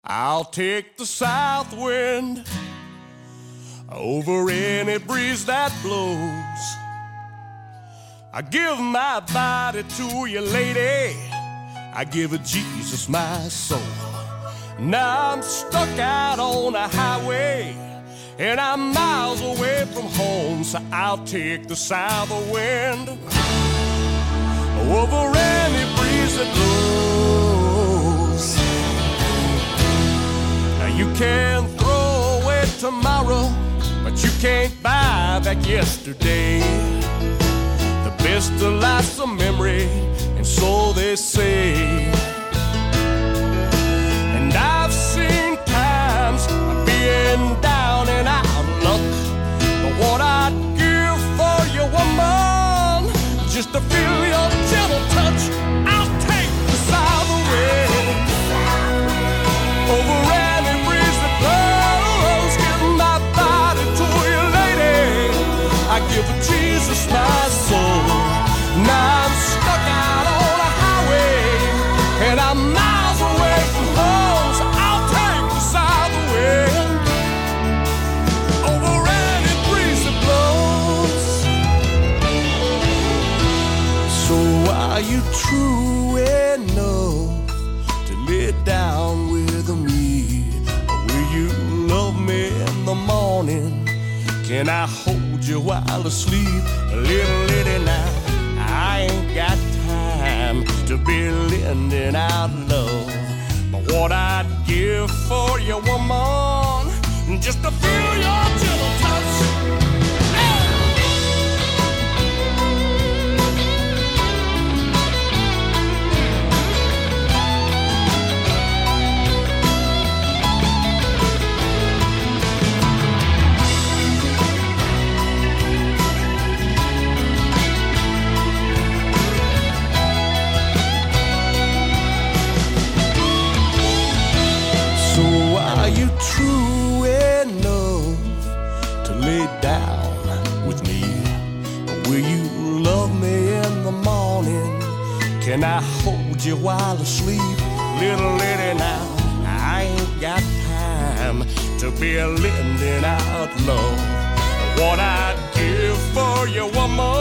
I'll take the south wind over any breeze that blows. I give my body to you, lady. I give it Jesus my soul. Now I'm stuck out on a highway and I'm miles away from home, so I'll take the south wind over any breeze that blows. Now you can throw away tomorrow, but you can't buy back yesterday. The best of life's a memory, and so they say. And I've seen times being down and out of luck, but what I'd give for you, woman, just to feel your gentle touch. I'll take the south wind over any breeze that blows. Give my body to you, lady. I give Jesus my soul. Now I'm stuck out on a highway and I'm miles away from home, so I'll take the south wind over any breeze that blows. So are you true enough to lay down with me? Or will you love me in the morning? Can I hold you while asleep? Little lady, now I ain't got time to be lending out love, but what I'd give for you, woman, just to feel your gentle touch. Are you true enough to lay down with me? Or will you love me in the morning? Can I hold you while asleep? Little lady, now I ain't got time to be lending out love. What I'd give for you, woman,